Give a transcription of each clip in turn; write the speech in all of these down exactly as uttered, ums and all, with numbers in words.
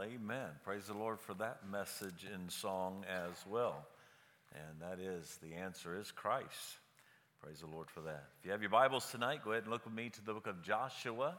Well, amen. Praise the Lord for that message in song as well. And that is, the answer is Christ. Praise the Lord for that. If you have your Bibles tonight, go ahead and look with me to the book of Joshua.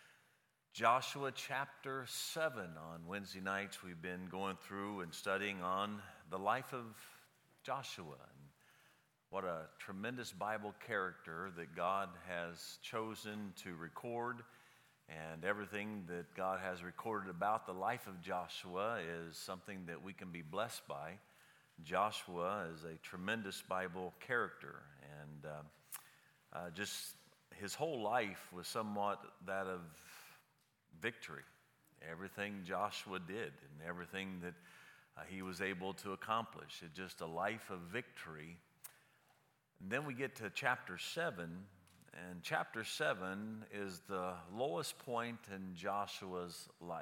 Joshua chapter seven. On Wednesday nights, we've been going through and studying on the life of Joshua. And what a tremendous Bible character that God has chosen to record. And everything that God has recorded about the life of Joshua is something that we can be blessed by. Joshua is a tremendous Bible character, and uh, uh, just his whole life was somewhat that of victory. Everything Joshua did and everything that uh, he was able to accomplish, it's just a life of victory. And then we get to chapter seven. And chapter seven is the lowest point in Joshua's life.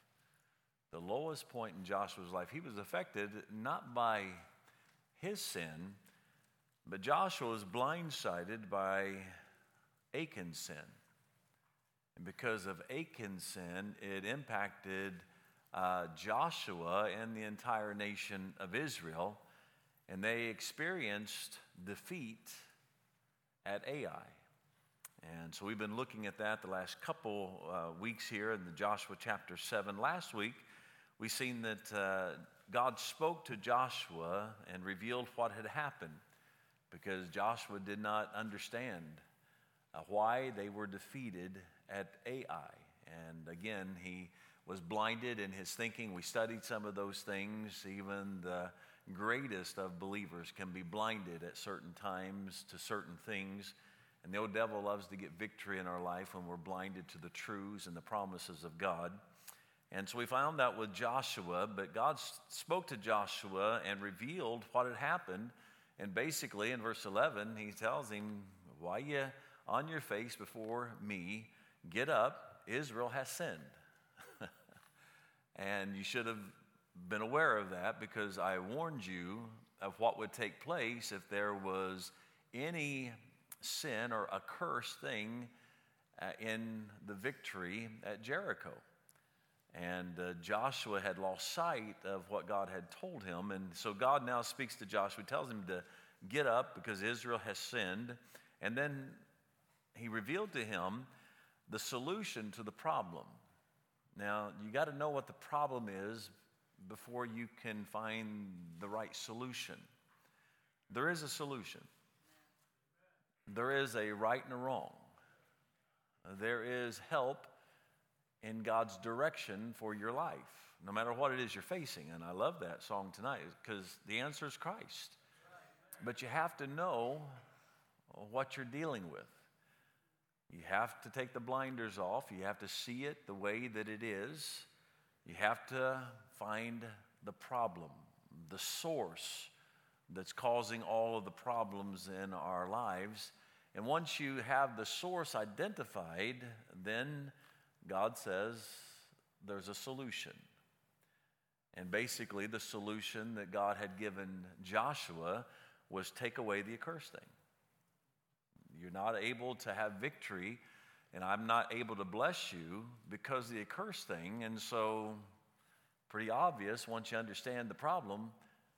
The lowest point in Joshua's life. He was affected not by his sin, but Joshua was blindsided by Achan's sin. And because of Achan's sin, it impacted uh, Joshua and the entire nation of Israel, and they experienced defeat at Ai. And so we've been looking at that the last couple uh, weeks here in the Joshua chapter seven. Last week, we seen that uh, God spoke to Joshua and revealed what had happened because Joshua did not understand uh, why they were defeated at Ai. And again, he was blinded in his thinking. We studied some of those things. Even the greatest of believers can be blinded at certain times to certain things. And the old devil loves to get victory in our life when we're blinded to the truths and the promises of God. And so we found that with Joshua, but God spoke to Joshua and revealed what had happened. And basically in verse eleven, he tells him, why you on your face before me? Get up, Israel has sinned. And you should have been aware of that because I warned you of what would take place if there was any sin or a cursed thing uh, in the victory at Jericho. And uh, Joshua had lost sight of what God had told him. And so God now speaks to Joshua, tells him to get up because Israel has sinned. And then he revealed to him the solution to the problem. Now, you got to know what the problem is before you can find the right solution. There is a solution. There is a right and a wrong. There is help in God's direction for your life, no matter what it is you're facing. And I love that song tonight because the answer is Christ. But you have to know what you're dealing with. You have to take the blinders off. You have to see it the way that it is. You have to find the problem, the source that's causing all of the problems in our lives. And once you have the source identified, then God says there's a solution. And basically the solution that God had given Joshua was take away the accursed thing. You're not able to have victory, and I'm not able to bless you because of the accursed thing. And so pretty obvious, once you understand the problem,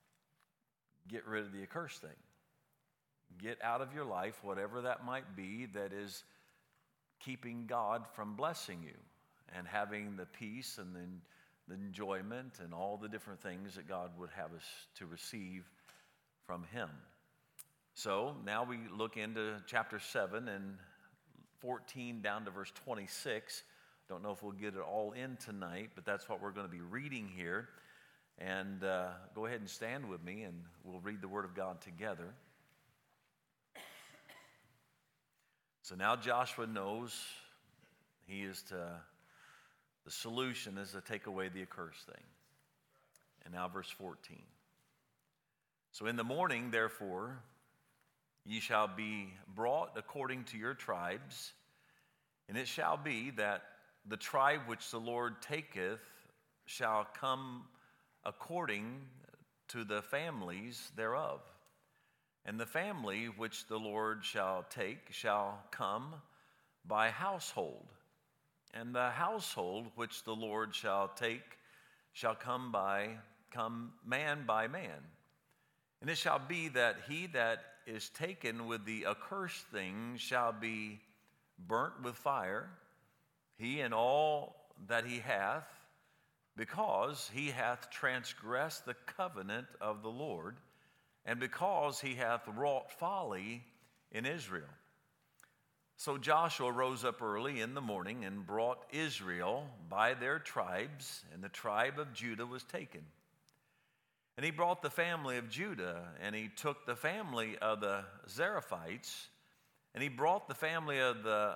get rid of the accursed thing. Get out of your life whatever that might be that is keeping God from blessing you and having the peace and the, the enjoyment and all the different things that God would have us to receive from Him. So now we look into chapter seven and fourteen down to verse twenty-six. Don't know if we'll get it all in tonight, but that's what we're going to be reading here. And uh, go ahead and stand with me and we'll read the Word of God together. So now Joshua knows he is to, the solution is to take away the accursed thing. And now verse fourteen. So in the morning, therefore, ye shall be brought according to your tribes, and it shall be that the tribe which the Lord taketh shall come according to the families thereof. And the family which the Lord shall take shall come by household. And the household which the Lord shall take shall come by, come man by man. And it shall be that he that is taken with the accursed thing shall be burnt with fire, he and all that he hath, because he hath transgressed the covenant of the Lord, and because he hath wrought folly in Israel. So Joshua rose up early in the morning and brought Israel by their tribes, and the tribe of Judah was taken. And he brought the family of Judah, and he took the family of the Zerepites, and he brought the family of the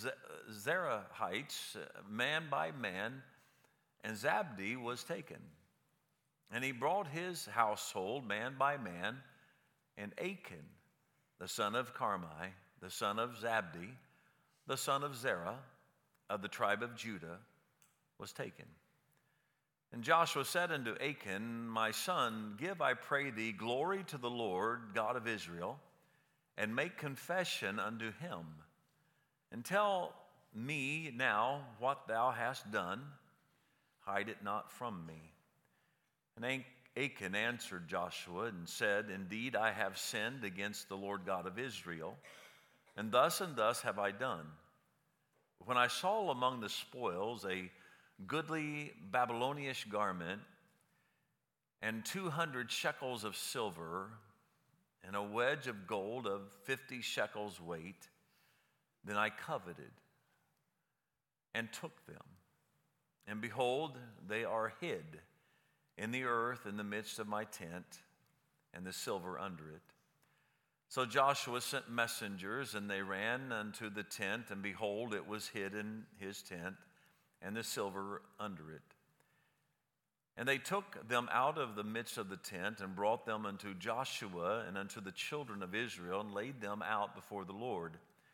Zerahites, man by man, and Zabdi was taken. And he brought his household, man by man, and Achan, the son of Carmi, the son of Zabdi, the son of Zerah, of the tribe of Judah, was taken. And Joshua said unto Achan, my son, give, I pray thee, glory to the Lord God of Israel, and make confession unto him. And tell me now what thou hast done, hide it not from me. And Achan answered Joshua and said, indeed, I have sinned against the Lord God of Israel, and thus and thus have I done. When I saw among the spoils a goodly Babylonish garment, and two hundred shekels of silver, and a wedge of gold of fifty shekels weight, then I coveted and took them. And behold, they are hid in the earth in the midst of my tent, and the silver under it. So Joshua sent messengers, and they ran unto the tent, and behold, it was hid in his tent, and the silver under it. And they took them out of the midst of the tent, and brought them unto Joshua and unto the children of Israel, and laid them out before the Lord.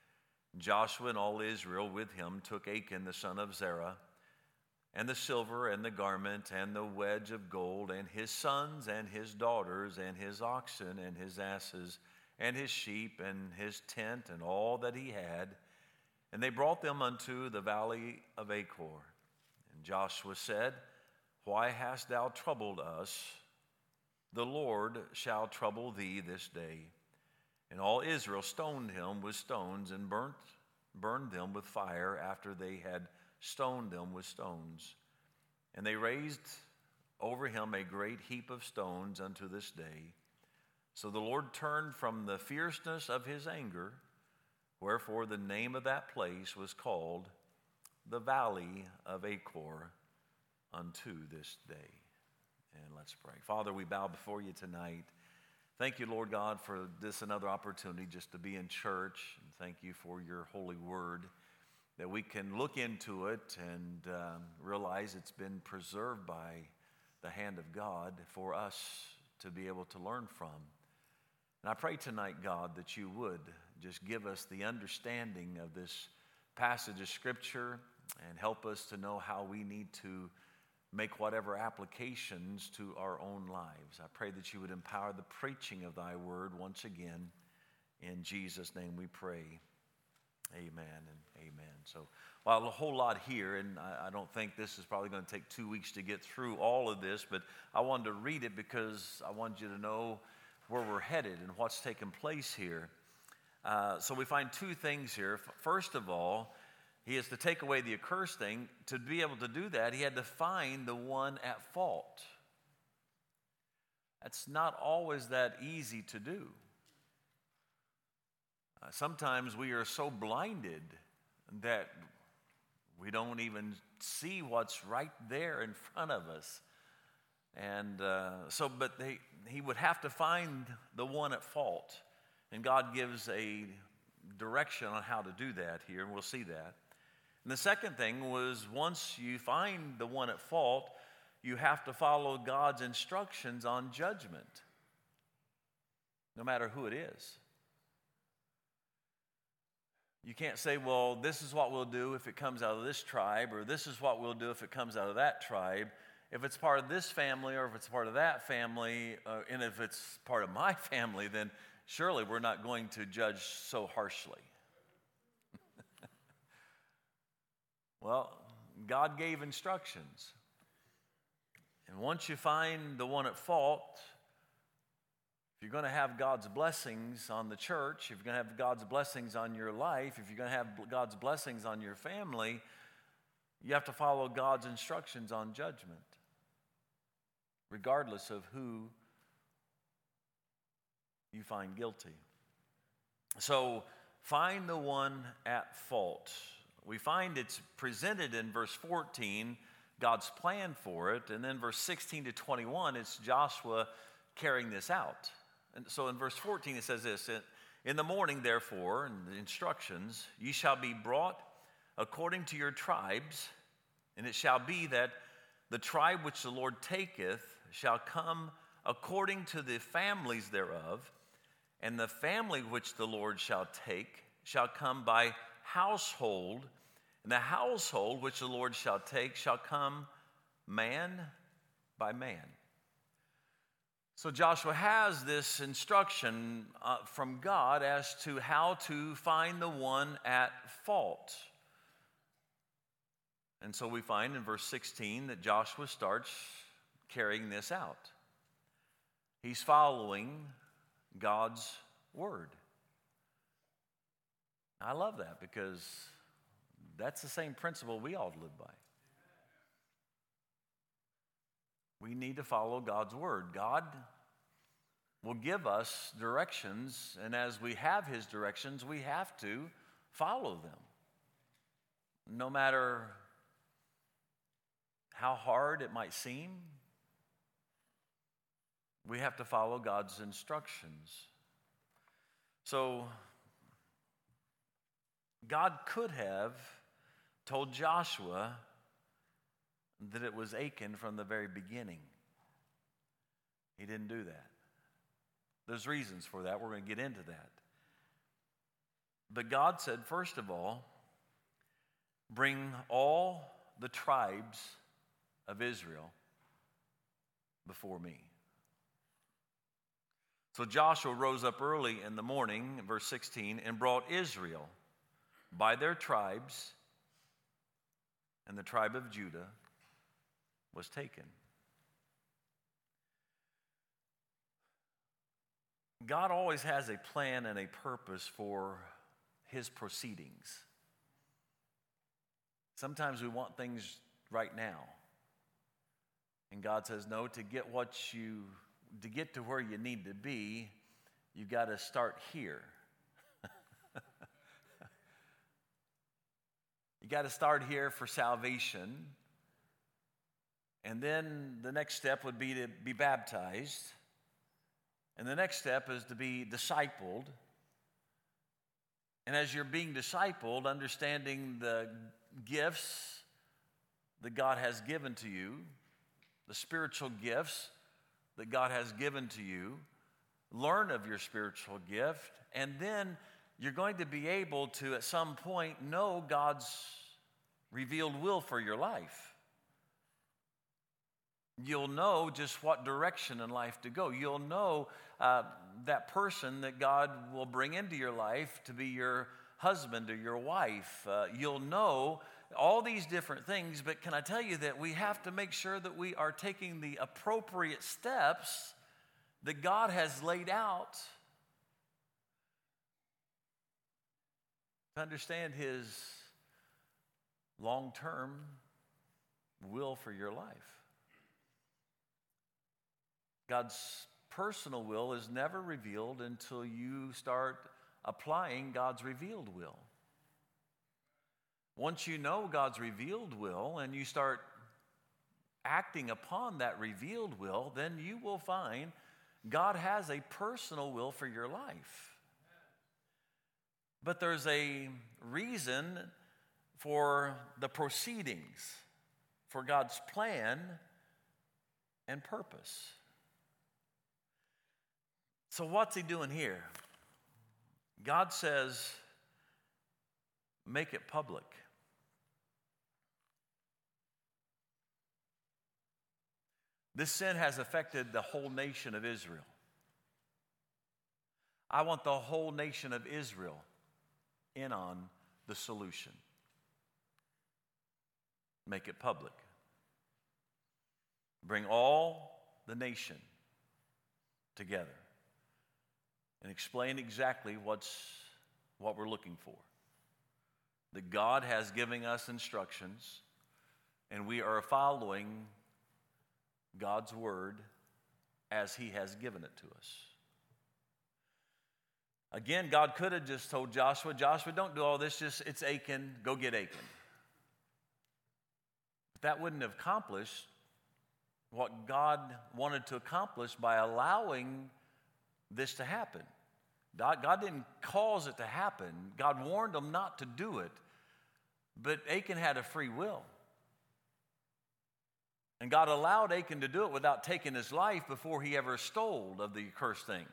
Joshua and all Israel with him took Achan the son of Zerah, and the silver, and the garment, and the wedge of gold, and his sons, and his daughters, and his oxen, and his asses, and his sheep, and his tent, and all that he had. And they brought them unto the valley of Achor. And Joshua said, why hast thou troubled us? The Lord shall trouble thee this day. And all Israel stoned him with stones, and burnt, burned them with fire after they had stoned them with stones. And they raised over him a great heap of stones unto this day. So the Lord turned from the fierceness of his anger, wherefore the name of that place was called the Valley of Achor unto this day. And let's pray. Father, we bow before you tonight. Thank you, Lord God, for this another opportunity just to be in church. And thank you for your holy word, that we can look into it and um, realize it's been preserved by the hand of God for us to be able to learn from. And I pray tonight, God, that you would just give us the understanding of this passage of Scripture and help us to know how we need to make whatever applications to our own lives. I pray that you would empower the preaching of thy word once again. In Jesus' name we pray. Amen and amen. So, while a whole lot here, and I, I don't think this is probably going to take two weeks to get through all of this, but I wanted to read it because I want you to know where we're headed and what's taking place here. Uh, so we find two things here. First of all, he is to take away the accursed thing. To be able to do that, he had to find the one at fault. That's not always that easy to do. Uh, sometimes we are so blinded that we don't even see what's right there in front of us. And uh, so, but they, he would have to find the one at fault. And God gives a direction on how to do that here, and we'll see that. And the second thing was, once you find the one at fault, you have to follow God's instructions on judgment, no matter who it is. You can't say, well, this is what we'll do if it comes out of this tribe, or this is what we'll do if it comes out of that tribe. If it's part of this family, or if it's part of that family, uh, and if it's part of my family, then surely we're not going to judge so harshly. Well, God gave instructions. And once you find the one at fault, if you're going to have God's blessings on the church, if you're going to have God's blessings on your life, if you're going to have God's blessings on your family, you have to follow God's instructions on judgment, regardless of who you find guilty. So find the one at fault. We find it's presented in verse fourteen, God's plan for it, and then verse sixteen to twenty-one, it's Joshua carrying this out. And so in verse fourteen it says this, in the morning therefore, in the instructions, ye shall be brought according to your tribes, and it shall be that the tribe which the Lord taketh shall come according to the families thereof, and the family which the Lord shall take shall come by household, and the household which the Lord shall take shall come man by man. So Joshua has this instruction uh, from God as to how to find the one at fault. And so we find in verse sixteen that Joshua starts carrying this out. He's following God's word. I love that because that's the same principle we all live by. We need to follow God's word. God will give us directions, and as we have his directions, we have to follow them. No matter how hard it might seem, we have to follow God's instructions. So, God could have told Joshua that it was Achan from the very beginning. He didn't do that. There's reasons for that. We're going to get into that. But God said, first of all, bring all the tribes of Israel before me. So Joshua rose up early in the morning, verse sixteen, and brought Israel by their tribes, and the tribe of Judah was taken. God always has a plan and a purpose for his proceedings. Sometimes we want things right now. And God says, no, to get what you, to get to where you need to be, you got to start here. You got to start here for salvation. And then the next step would be to be baptized. And the next step is to be discipled. And as you're being discipled, understanding the gifts that God has given to you, the spiritual gifts that God has given to you, learn of your spiritual gift, and then you're going to be able to, at some point, know God's revealed will for your life. You'll know just what direction in life to go. You'll know uh, that person that God will bring into your life to be your husband or your wife. Uh, you'll know all these different things, but can I tell you that we have to make sure that we are taking the appropriate steps that God has laid out to understand his long-term will for your life. God's personal will is never revealed until you start applying God's revealed will. Once you know God's revealed will and you start acting upon that revealed will, then you will find God has a personal will for your life. But there's a reason for the proceedings, for God's plan and purpose. So what's he doing here? God says, make it public. This sin has affected the whole nation of Israel. I want the whole nation of Israel in on the solution. Make it public. bring all the nation together and explain exactly what's what we're looking for. That God has given us instructions, and we are following God's word as he has given it to us. Again, God could have just told Joshua, Joshua, don't do all this, just it's Achan, go get Achan. But that wouldn't have accomplished what God wanted to accomplish by allowing this to happen. God, God didn't cause it to happen. God warned them not to do it. But Achan had a free will. And God allowed Achan to do it without taking his life before he ever stole of the accursed thing.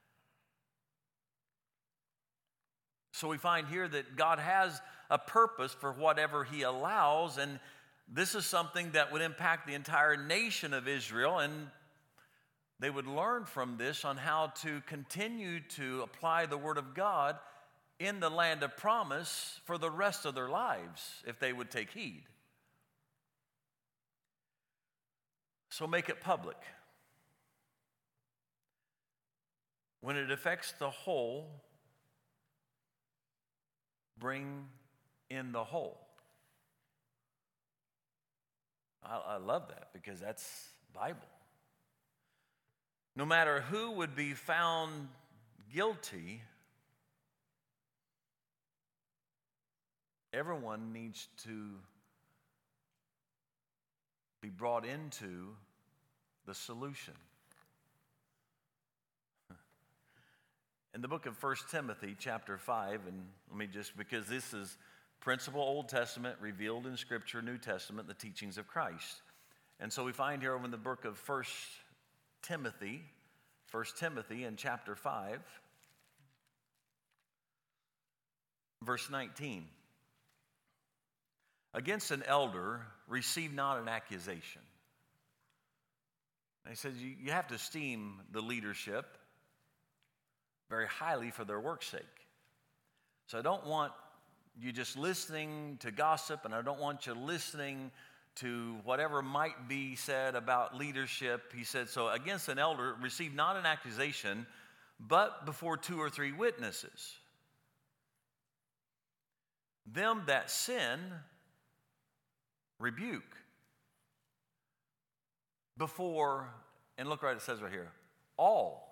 So we find here that God has a purpose for whatever he allows, and this is something that would impact the entire nation of Israel, and they would learn from this on how to continue to apply the word of God in the land of promise for the rest of their lives if they would take heed. So make it public. When it affects the whole, bring in the whole. I, I love that because that's Bible. No matter who would be found guilty, everyone needs to be brought into the solution. In the book of First Timothy chapter five, and let me just, because this is principle Old Testament revealed in Scripture, New Testament, the teachings of Christ. And so we find here over in the book of First Timothy, First Timothy in chapter five, verse nineteen. Against an elder, receive not an accusation. And he says you, you have to esteem the leadership very highly for their work's sake. So I don't want you just listening to gossip, and I don't want you listening to whatever might be said about leadership. He said, so against an elder, receive not an accusation, but before two or three witnesses. Them that sin, rebuke. Before, and look right, it says right here, all.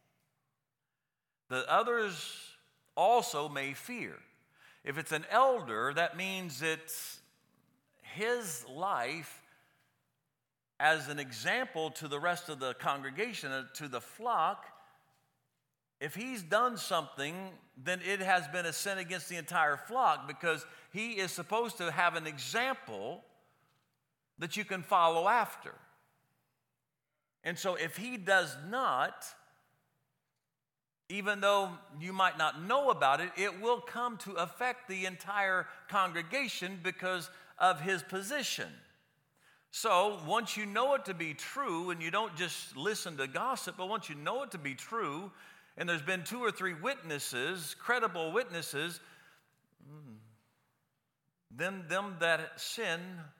The others also may fear. If it's an elder, that means it's his life as an example to the rest of the congregation, to the flock. If he's done something, then it has been a sin against the entire flock, because he is supposed to have an example that you can follow after. And so if he does not, even though you might not know about it, it will come to affect the entire congregation because of his position. So once you know it to be true, and you don't just listen to gossip, but once you know it to be true, and there's been two or three witnesses, credible witnesses, then them that sin,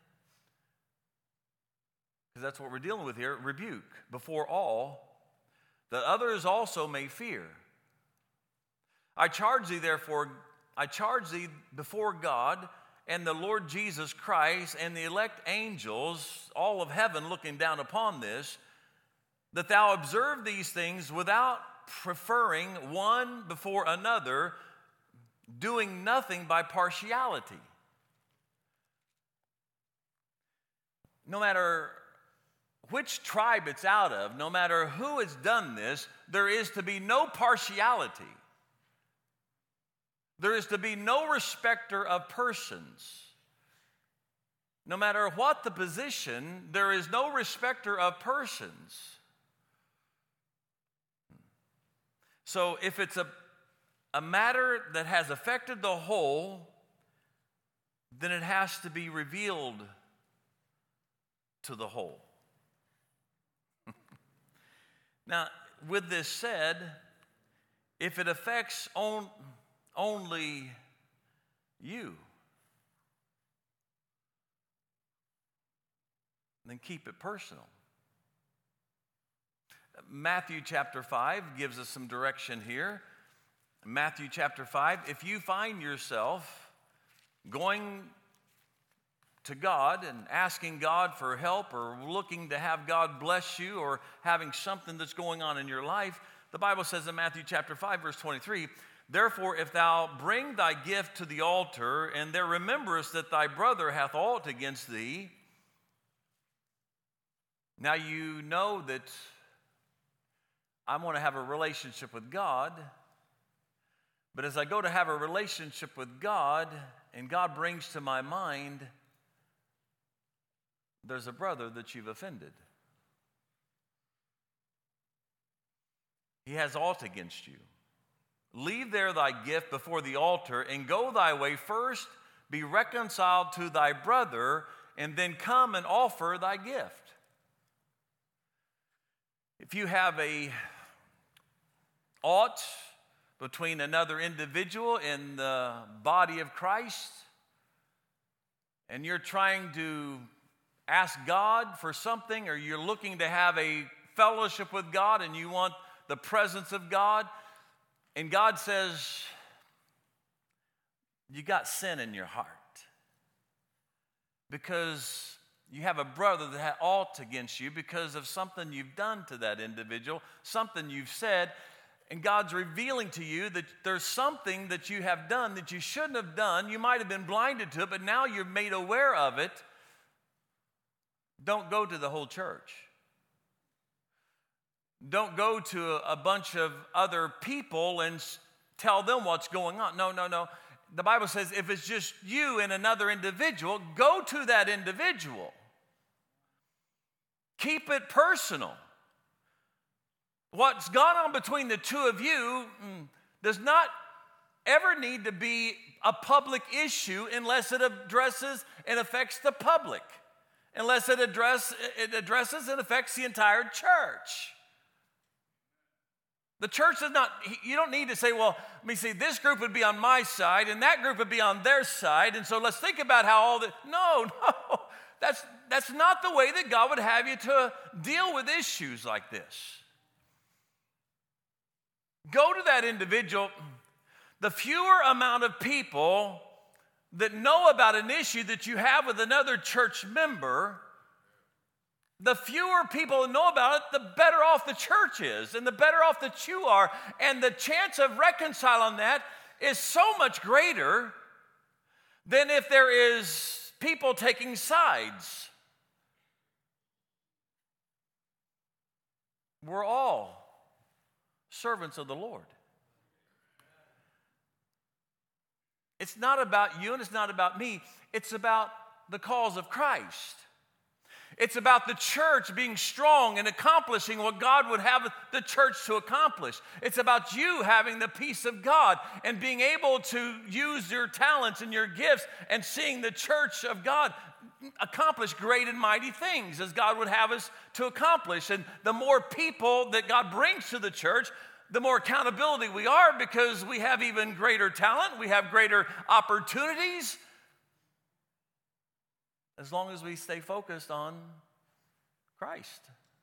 because that's what we're dealing with here, rebuke before all, that others also may fear. I charge thee, therefore, I charge thee before God and the Lord Jesus Christ and the elect angels, all of heaven looking down upon this, that thou observe these things without preferring one before another, doing nothing by partiality. No matter which tribe it's out of, no matter who has done this, there is to be no partiality. There is to be no respecter of persons. No matter what the position, there is no respecter of persons. So if it's a, a matter that has affected the whole, then it has to be revealed to the whole. Now, with this said, if it affects on, only you, then keep it personal. Matthew chapter five gives us some direction here. Matthew chapter five, if you find yourself going to God and asking God for help or looking to have God bless you or having something that's going on in your life, the Bible says in Matthew chapter five, verse twenty-three, therefore, if thou bring thy gift to the altar, and there rememberest that thy brother hath aught against thee, now you know that I want to have a relationship with God, but as I go to have a relationship with God, and God brings to my mind, there's a brother that you've offended. He has aught against you. Leave there thy gift before the altar, and go thy way. First be reconciled to thy brother, and then come and offer thy gift. If you have a aught between another individual in the body of Christ, and you're trying to ask God for something, or you're looking to have a fellowship with God and you want the presence of God, and God says, you got sin in your heart because you have a brother that had aught against you because of something you've done to that individual, something you've said, and God's revealing to you that there's something that you have done that you shouldn't have done. You might have been blinded to it, but now you're made aware of it. Don't go to the whole church. Don't go to a bunch of other people and tell them what's going on. No, no, no. The Bible says if it's just you and another individual, go to that individual. Keep it personal. What's gone on between the two of you does not ever need to be a public issue unless it addresses and affects the public, unless it, address, it addresses and affects the entire church. The church does not, you don't need to say, well, let me see, this group would be on my side and that group would be on their side, and so let's think about how all the, no, no, that's, that's not the way that God would have you to deal with issues like this. Go to that individual. The fewer amount of people that know about an issue that you have with another church member, the fewer people that know about it, the better off the church is, and the better off that you are. And the chance of reconciling that is so much greater than if there is people taking sides. We're all servants of the Lord. It's not about you and it's not about me. It's about the cause of Christ. It's about the church being strong and accomplishing what God would have the church to accomplish. It's about you having the peace of God and being able to use your talents and your gifts and seeing the church of God accomplish great and mighty things as God would have us to accomplish. And the more people that God brings to the church, the more accountability we are, because we have even greater talent, we have greater opportunities, as long as we stay focused on Christ.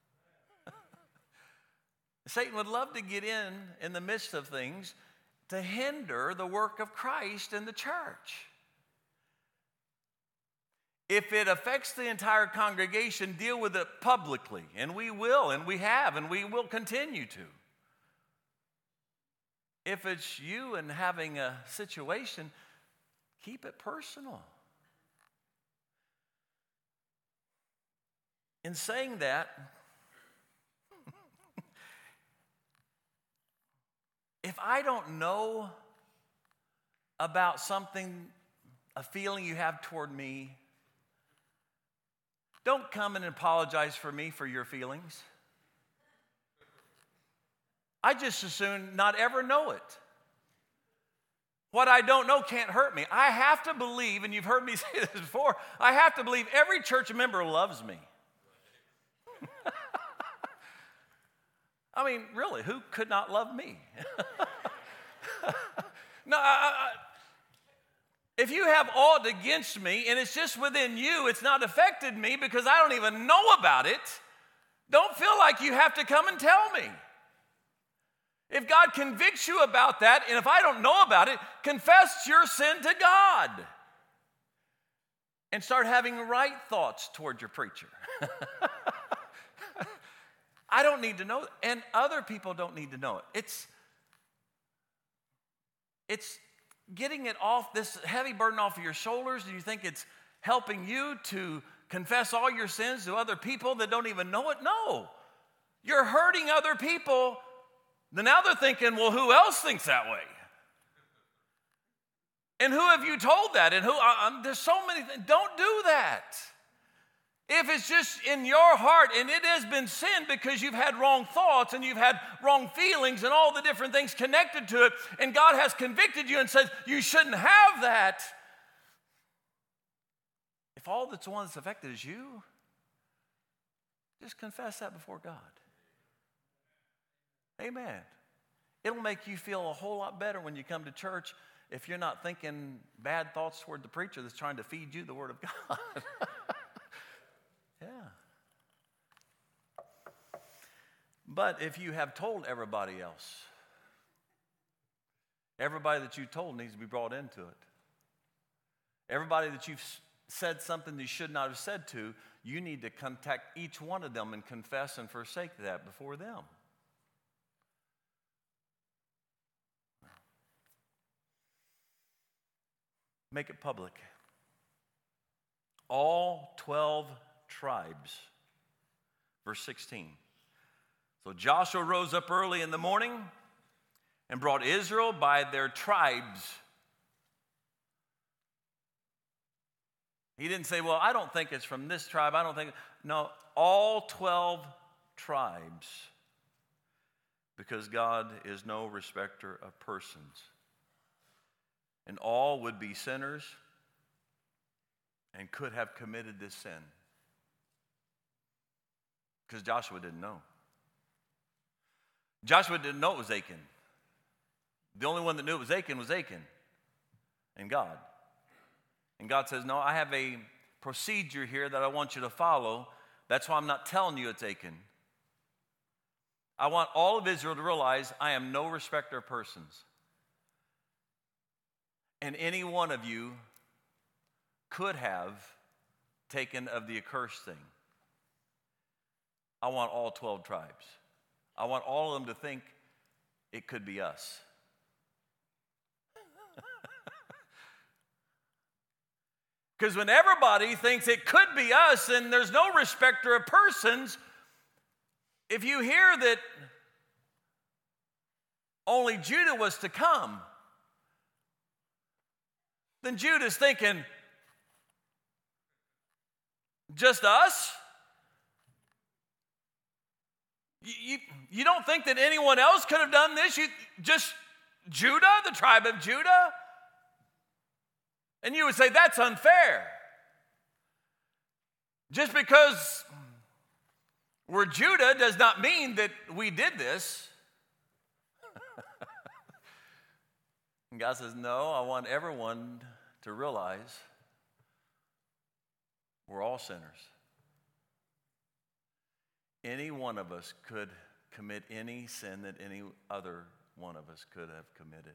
Satan would love to get in in the midst of things to hinder the work of Christ in the church. If it affects the entire congregation, deal with it publicly, and we will, and we have, and we will continue to. If it's you and having a situation, keep it personal. In saying that, if I don't know about something, a feeling you have toward me, don't come and apologize for me for your feelings. I just as soon not ever know it. What I don't know can't hurt me. I have to believe, and you've heard me say this before, I have to believe every church member loves me. I mean, really, who could not love me? No, I, I, if you have aught against me and it's just within you, it's not affected me because I don't even know about it, Don't feel like you have to come and tell me. If God convicts you about that, and if I don't know about it, confess your sin to God. And start having right thoughts toward your preacher. I don't need to know, and other people don't need to know it. It's, it's getting it off, this heavy burden off of your shoulders. Do you think it's helping you to confess all your sins to other people that don't even know it? No. You're hurting other people. Then now they're thinking, well, who else thinks that way? And who have you told that? And who? Um, there's so many things. Don't do that. If it's just in your heart and it has been sin because you've had wrong thoughts and you've had wrong feelings and all the different things connected to it, and God has convicted you and says you shouldn't have that, if all that's the one that's affected is you, just confess that before God. Amen. It'll make you feel a whole lot better when you come to church if you're not thinking bad thoughts toward the preacher that's trying to feed you the Word of God. Yeah. But if you have told everybody else, everybody that you told needs to be brought into it. Everybody that you've said something you should not have said to, you need to contact each one of them and confess and forsake that before them. Make it public. All twelve tribes. Verse sixteen. So Joshua rose up early in the morning and brought Israel by their tribes. He didn't say, well, I don't think it's from this tribe. I don't think. No, all twelve tribes. Because God is no respecter of persons. And all would be sinners and could have committed this sin. Because Joshua didn't know. Joshua didn't know it was Achan. The only one that knew it was Achan was Achan and God. And God says, no, I have a procedure here that I want you to follow. That's why I'm not telling you it's Achan. I want all of Israel to realize I am no respecter of persons. And any one of you could have taken of the accursed thing. I want all twelve tribes. I want all of them to think it could be us. Because when everybody thinks it could be us and there's no respecter of persons, if you hear that only Judah was to come, then Judah's thinking, just us? You, you, you don't think that anyone else could have done this? You, just Judah, the tribe of Judah? And you would say, that's unfair. Just because we're Judah does not mean that we did this. And God says, no, I want everyone to realize we're all sinners. Any one of us could commit any sin that any other one of us could have committed.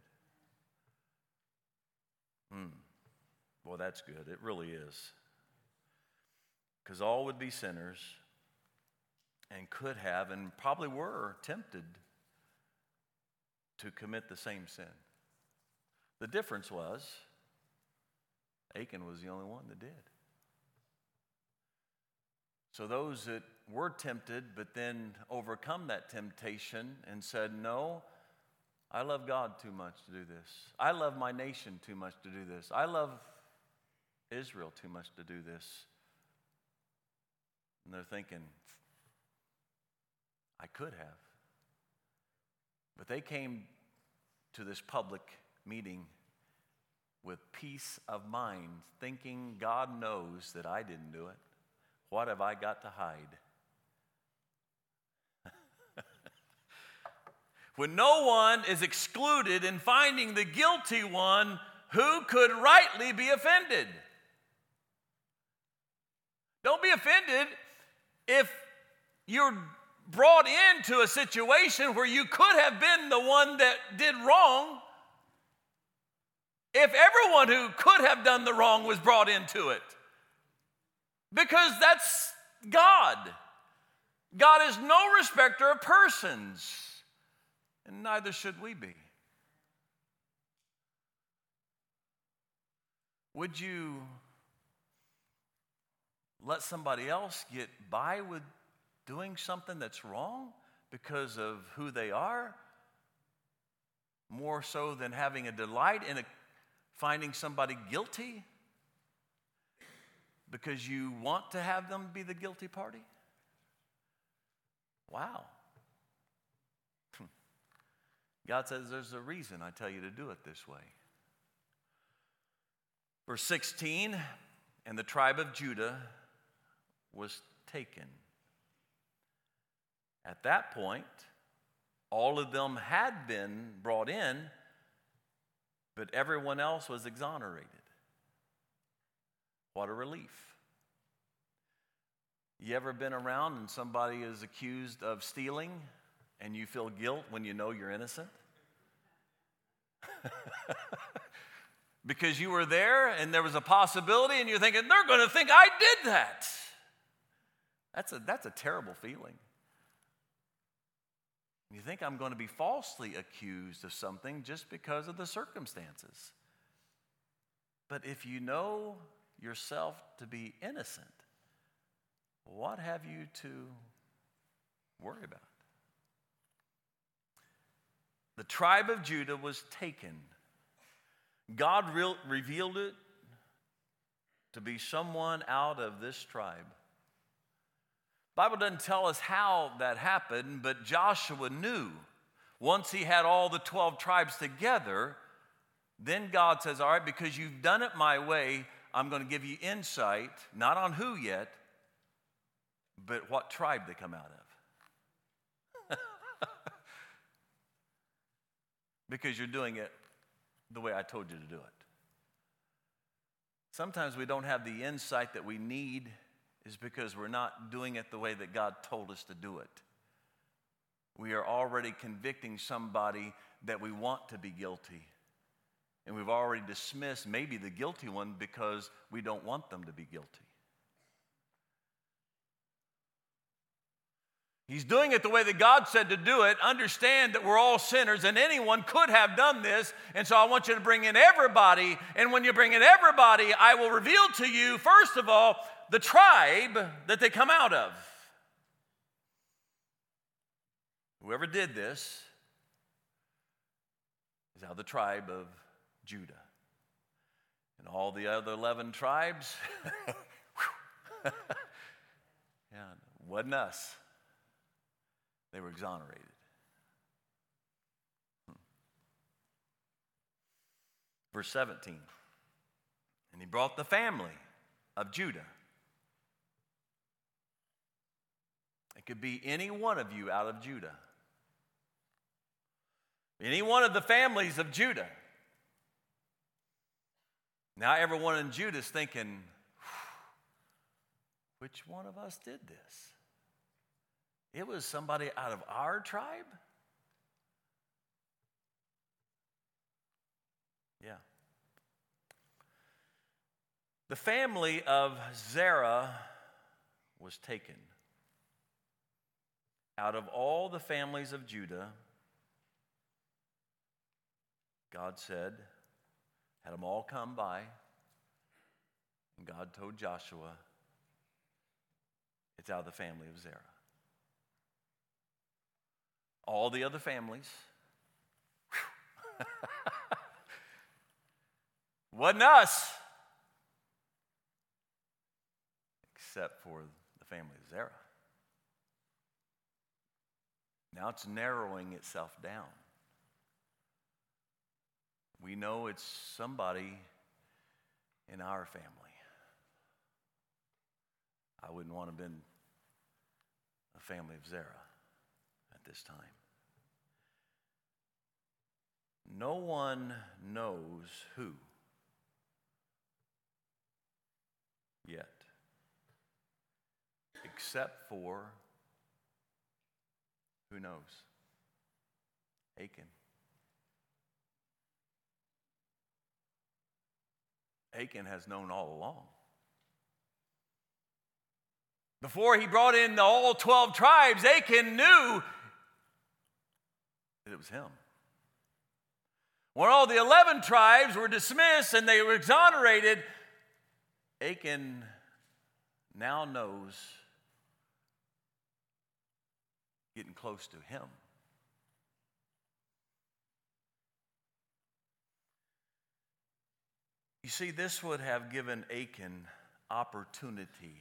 Hmm. Well, that's good. It really is. Because all would be sinners and could have and probably were tempted to commit the same sin. The difference was Achan was the only one that did. So those that were tempted but then overcome that temptation and said, no, I love God too much to do this. I love my nation too much to do this. I love Israel too much to do this. And they're thinking, I could have. But they came to this public meeting with peace of mind, thinking God knows that I didn't do it. What have I got to hide? When no one is excluded in finding the guilty one, who could rightly be offended? Don't be offended if You're brought into a situation where you could have been the one that did wrong if everyone who could have done the wrong was brought into it. Because that's God. God is no respecter of persons, and neither should we be. Would you let somebody else get by with doing something that's wrong because of who they are, more so than having a delight in a, finding somebody guilty because you want to have them be the guilty party? Wow. God says there's a reason I tell you to do it this way. Verse sixteen, and the tribe of Judah was taken. At that point, all of them had been brought in, but everyone else was exonerated. What a relief. You ever been around and somebody is accused of stealing and you feel guilt when you know you're innocent? Because you were there and there was a possibility and you're thinking, they're going to think I did that. That's a, that's a terrible feeling. You think I'm going to be falsely accused of something just because of the circumstances. But if you know yourself to be innocent, what have you to worry about? The tribe of Judah was taken. God re- revealed it to be someone out of this tribe. The Bible doesn't tell us how that happened, but Joshua knew. Once he had all the twelve tribes together, then God says, all right, because you've done it my way, I'm going to give you insight, not on who yet, but what tribe they come out of. Because you're doing it the way I told you to do it. Sometimes we don't have the insight that we need is because we're not doing it the way that God told us to do it. We are already convicting somebody that we want to be guilty. And we've already dismissed maybe the guilty one because we don't want them to be guilty. He's doing it the way that God said to do it. Understand that we're all sinners and anyone could have done this. And so I want you to bring in everybody. And when you bring in everybody, I will reveal to you, first of all, the tribe that they come out of. Whoever did this is out of the tribe of Judah. And all the other eleven tribes, yeah, wasn't us. They were exonerated. Hmm. Verse seventeen. And he brought the family of Judah. It could be any one of you out of Judah. Any one of the families of Judah. Now everyone in Judah is thinking, which one of us did this? It was somebody out of our tribe? Yeah. The family of Zerah was taken. Out of all the families of Judah, God said, had them all come by, and God told Joshua, it's out of the family of Zerah. All the other families, wasn't us, except for the family of Zerah. Now it's narrowing itself down. We know it's somebody in our family. I wouldn't want to have been a family of Zerah at this time. No one knows who yet, except for Who knows? Achan. Achan has known all along. Before he brought in the all twelve tribes, Achan knew that it was him. When all the eleven tribes were dismissed and they were exonerated, Achan now knows getting close to him. You see, this would have given Achan opportunity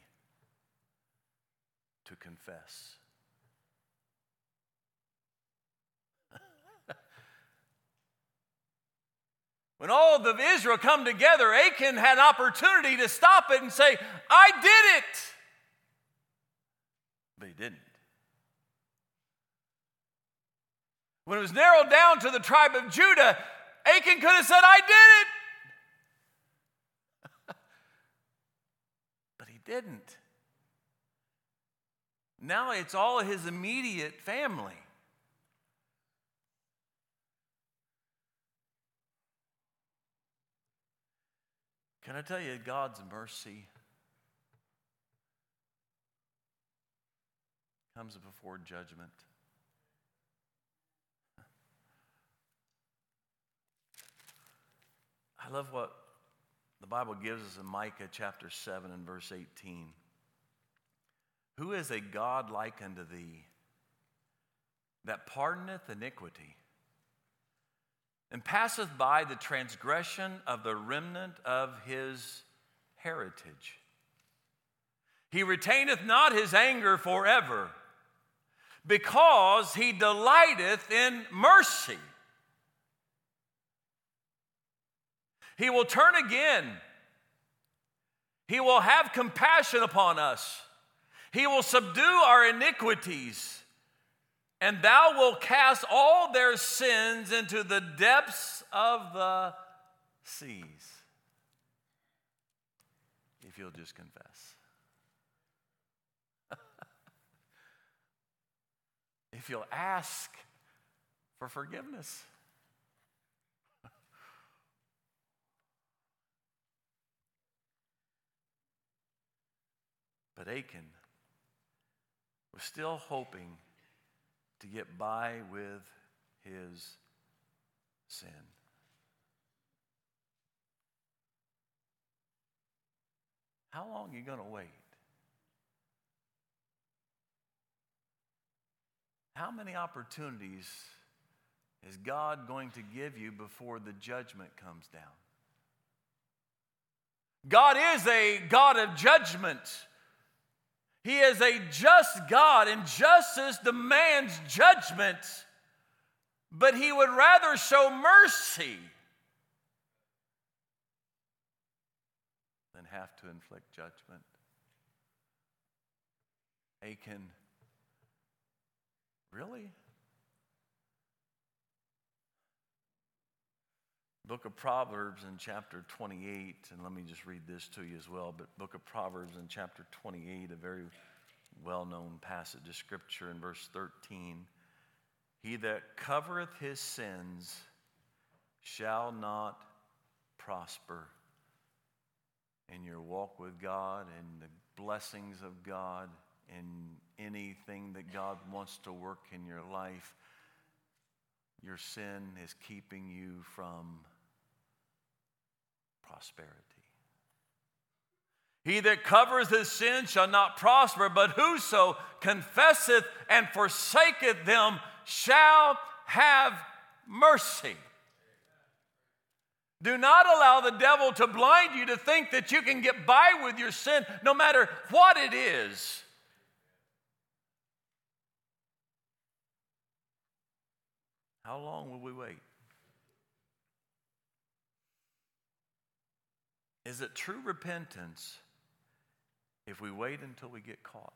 to confess. When all of Israel come together, Achan had an opportunity to stop it and say, I did it. But he didn't. When it was narrowed down to the tribe of Judah, Achan could have said, I did it. But he didn't. Now it's all his immediate family. Can I tell you, God's mercy comes before judgment. I love what the Bible gives us in Micah chapter seven and verse eighteen. Who is a God like unto thee, that pardoneth iniquity, and passeth by the transgression of the remnant of his heritage? He retaineth not his anger forever, because he delighteth in mercy. He will turn again. He will have compassion upon us. He will subdue our iniquities, and thou wilt cast all their sins into the depths of the seas. If you'll just confess. If you'll ask for forgiveness. But Achan was still hoping to get by with his sin. How long are you going to wait? How many opportunities is God going to give you before the judgment comes down? God is a God of judgment. He is a just God, and justice demands judgment, but he would rather show mercy than have to inflict judgment. Achan, really? Book of Proverbs in chapter twenty-eight, and let me just read this to you as well, but Book of Proverbs in chapter twenty-eight, a very well-known passage of Scripture in verse thirteen. He that covereth his sins shall not prosper in your walk with God and the blessings of God and anything that God wants to work in your life. Your sin is keeping you from prosperity. He that covereth his sin shall not prosper, but whoso confesseth and forsaketh them shall have mercy. Do not allow the devil to blind you to think that you can get by with your sin no matter what it is. How long will we wait? Is it true repentance if we wait until we get caught?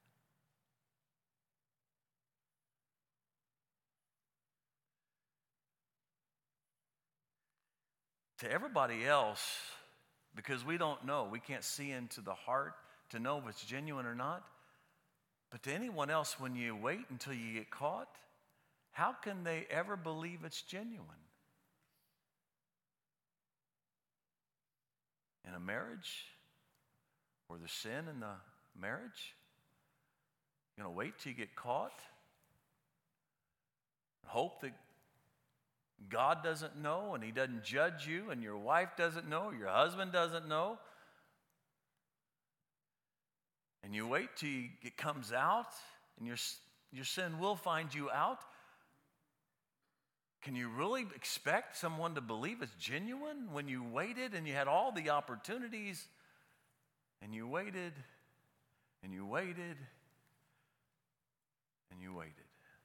To everybody else, because we don't know, we can't see into the heart to know if it's genuine or not, But to anyone else, when you wait until you get caught, how can they ever believe it's genuine? In a marriage, or there's sin in the marriage, you're going to wait till you get caught? Hope that God doesn't know and he doesn't judge you and your wife doesn't know, your husband doesn't know. And you wait till you, it comes out and your, your sin will find you out. Can you really expect someone to believe it's genuine when you waited and you had all the opportunities and you waited and you waited and you waited?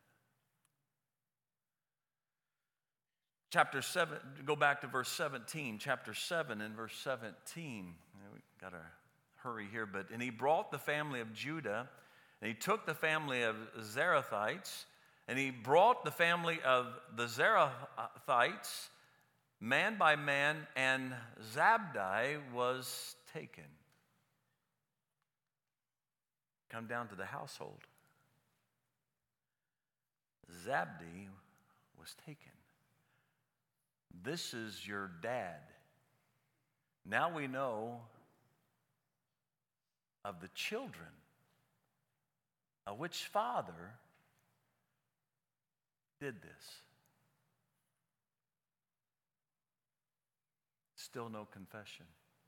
Chapter seven, go back to verse seventeen, chapter seven and verse seventeen. We've got to hurry here, but and he brought the family of Judah, and he took the family of Zerathites, and he brought the family of the Zerathites, man by man, and Zabdi was taken. Come down to the household. Zabdi was taken. This is your dad. Now we know of the children of which father did this. Still no confession.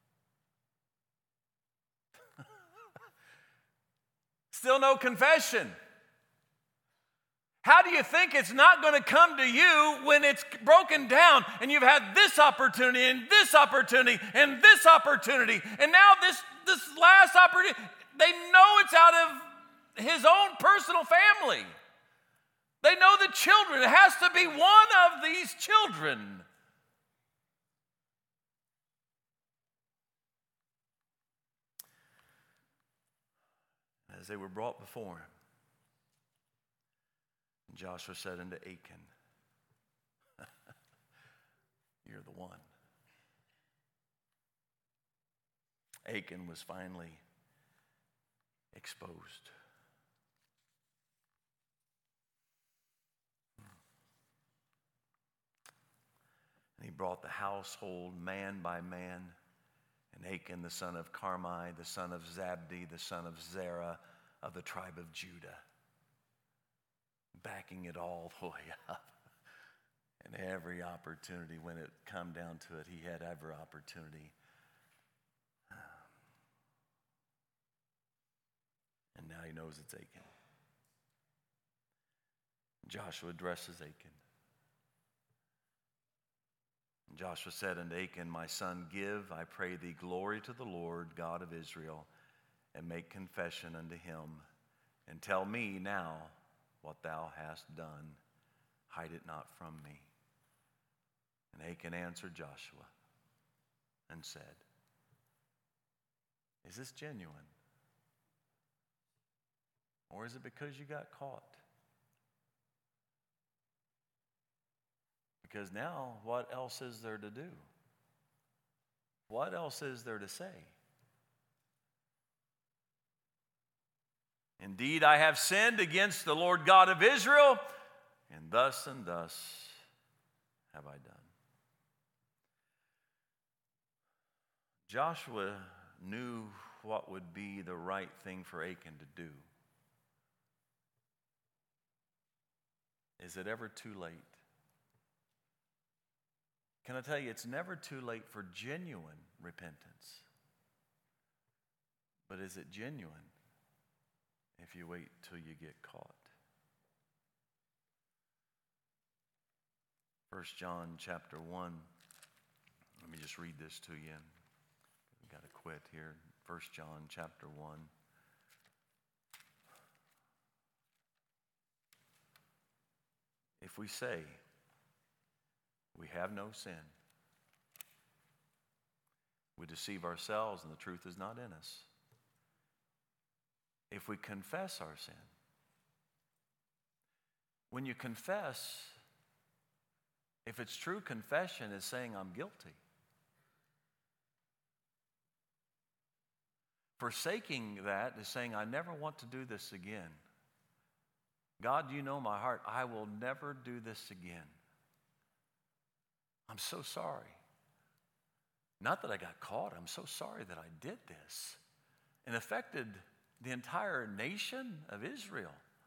Still no confession. How do you think it's not going to come to you when it's broken down and you've had this opportunity and this opportunity and this opportunity and now this, this last opportunity? They know it's out of his own personal family. They know the children. It has to be one of these children. As they were brought before him, Joshua said unto Achan, you're the one. Achan was finally exposed. And he brought the household man by man, and Achan, the son of Carmi, the son of Zabdi, the son of Zerah, of the tribe of Judah, backing it all the way up. And every opportunity, when it come down to it, he had every opportunity. And now he knows it's Achan. Joshua addresses Achan. And Joshua said unto Achan, my son, give, I pray thee, glory to the Lord God of Israel, and make confession unto him, and tell me now what thou hast done, hide it not from me. And Achan answered Joshua and said, is this genuine? Or is it because you got caught? Because now, what else is there to do? What else is there to say? Indeed, I have sinned against the Lord God of Israel, and thus and thus have I done. Joshua knew what would be the right thing for Achan to do. Is it ever too late? Can I tell you, it's never too late for genuine repentance. But is it genuine if you wait till you get caught? First John chapter one. Let me just read this to you. We've got to quit here. First John chapter one. If we say we have no sin, we deceive ourselves and the truth is not in us. If we confess our sin, when you confess, if it's true confession is saying I'm guilty. forsaking that is saying, I never want to do this again. God, you know my heart. I will never do this again. I'm so sorry. Not that I got caught. I'm so sorry that I did this and affected the entire nation of Israel.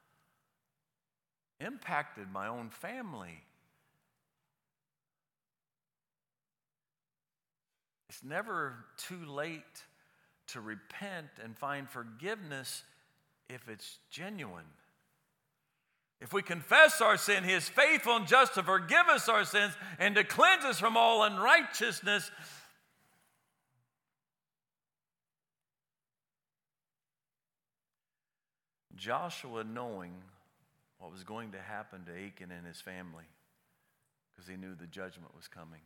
Impacted my own family. It's never too late to repent and find forgiveness if it's genuine. If we confess our sin, He is faithful and just to forgive us our sins and to cleanse us from all unrighteousness. Joshua, knowing what was going to happen to Achan and his family, because he knew the judgment was coming,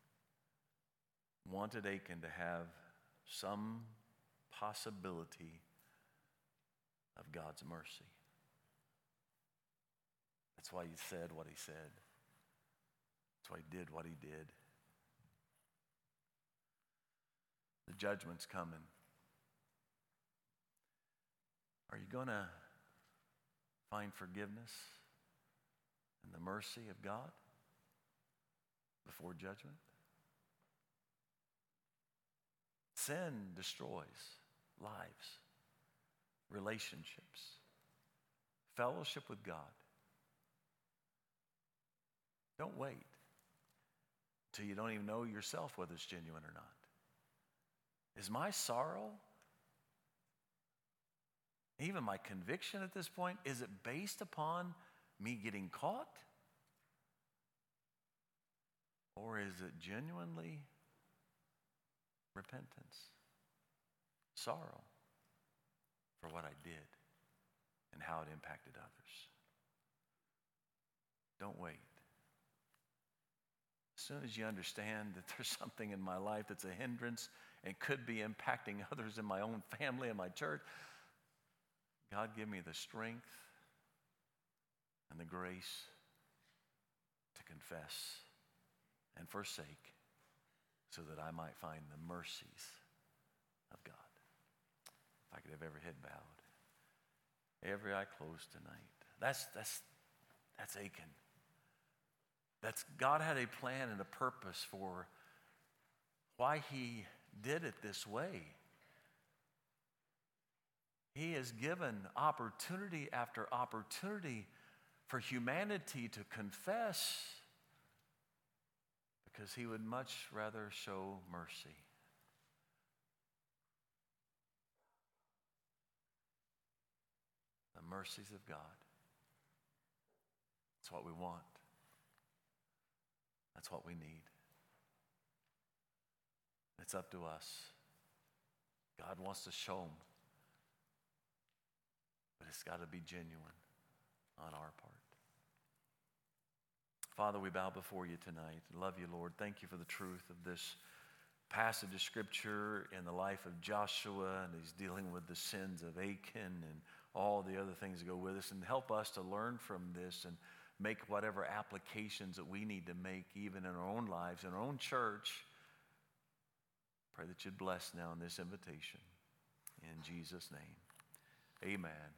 wanted Achan to have some possibility of God's mercy. That's why he said what he said. That's why he did what he did. The judgment's coming. Are you going to find forgiveness and the mercy of God before judgment? Sin destroys lives, relationships, fellowship with God. Don't wait till you don't even know yourself whether it's genuine or not. Is my sorrow, even my conviction at this point, is it based upon me getting caught? Or is it genuinely repentance, sorrow for what I did and how it impacted others? Don't wait. As soon as you understand that there's something in my life that's a hindrance and could be impacting others in my own family and my church, God, give me the strength and the grace to confess and forsake so that I might find the mercies of God. If I could have every head bowed, every eye closed tonight. That's, that's, that's Achan. That's, God had a plan and a purpose for why He did it this way. He has given opportunity after opportunity for humanity to confess because He would much rather show mercy. The mercies of God. That's what we want. That's what we need. It's up to us. God wants to show them. But it's got to be genuine on our part. Father, we bow before you tonight. Love you, Lord. Thank you for the truth of this passage of Scripture in the life of Joshua, and he's dealing with the sins of Achan and all the other things that go with us. And help us to learn from this and make whatever applications that we need to make even in our own lives, in our own church. Pray that you'd bless now in this invitation. In Jesus' name, amen.